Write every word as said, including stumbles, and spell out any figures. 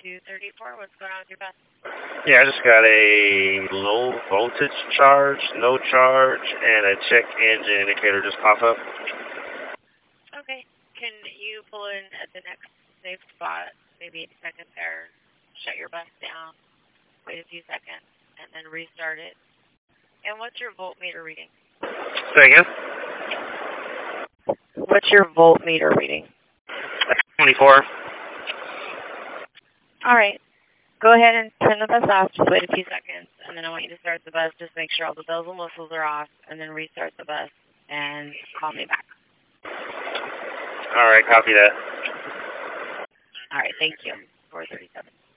two thirty-four. What's going on with your bus? Yeah, I just got a low voltage charge, no charge, and a check engine indicator just pop up. Okay. Can you pull in at the next safe spot, maybe eight seconds there, shut your bus down, wait a few seconds, and then restart it? And what's your voltmeter reading? Say again? What's your voltmeter reading? twenty-four. All right. Go ahead and turn the bus off. Just wait a few seconds, and then I want you to start the bus. Just make sure all the bells and whistles are off, and then restart the bus, and call me back. All right, copy that. All right, thank you. four thirty-seven.